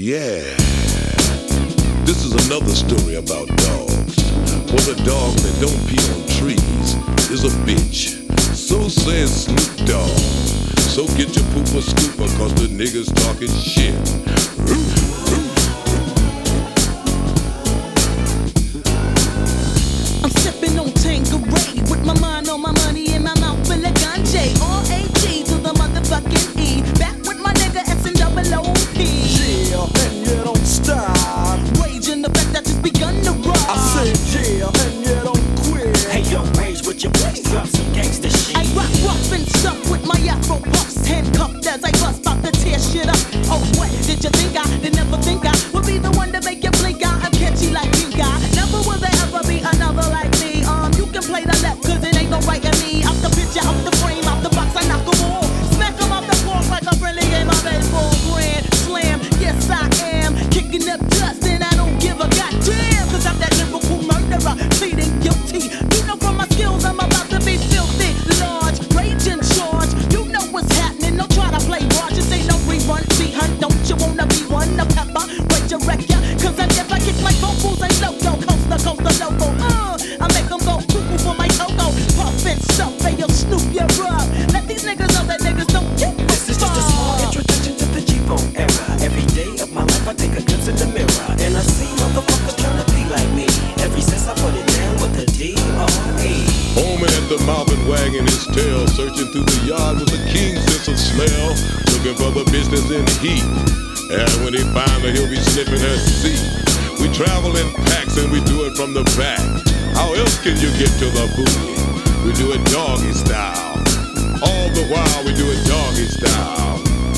Yeah, this is another story about dogs. For the dog that don't pee on trees is a bitch. So says Snoop Dogg. So get your pooper scooper, cause the niggas talking shit. I'm sipping on Tanqueray with my mind on my money and my mouth full of ganja. R-A-G to the motherfucking E. Back with my nigga S-N-double-O-P. Yeah, and you don't stop. Raging the fact that just begun to rock. I said yeah, and you don't quit. Hey yo, Rage with your voice, drop some gangsta shit. I rock rough and stuff with my afro puffs, handcuffed as I bust about to tear shit up. Oh, what did you think I did never think I would be the one to make you blink out? I'm catchy like pink eye. Never will there ever be another like me. You can play the left, cause it ain't no right in me. Out the picture, out the frame, out the box, I knock 'em all. Smack 'em off the floor like a friendly game of baseball. Grand slam, yes I am. Kicking up dust and I don't give a goddamn. Cause I'm that lyrical murderer, pleading guilty. You know from my skills I'm about to be filthy. Large, rage in charge. You know what's happening, don't try to play large. This ain't no rerun, see hun, don't you wanna be one? A pepper, resurrect ya. Cause I never kick my vocals, ain't loco. Coast to loco, I make them go cuckoo for my cocoa. Puff and stuff, hey yo, Snoop, you're up. Let these niggas know that niggas don't get the This is just a small introduction to the G-Bone era. Every day of my life I take a glimpse in the mirror, and I see motherfuckers trying to be like me. Ever since I put it down with the D-R-E. Homie at the mouth and wagging his tail, searching through the yard with a keen sense of smell, looking for the business in heat. And when he finds her, he'll be sniffing her seat. We travel in packs and we do it from the back. How else can you get to the booty? We do it doggy style. All the while we do it doggy style.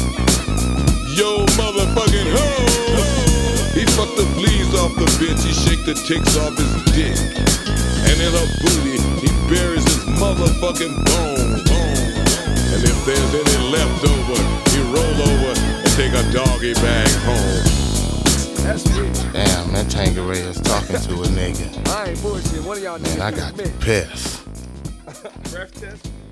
Yo, motherfucking ho! He fucked the fleas off the bitch, he shake the ticks off his dick. And in her booty, he buries his motherfucking bone. And if there's any left over, he roll over and take a doggy bag home. That's rich. Damn, that Tanqueray is talking to a nigga. I ain't bullshit. One of y'all Man, niggas I got admit. pissed. Breath test.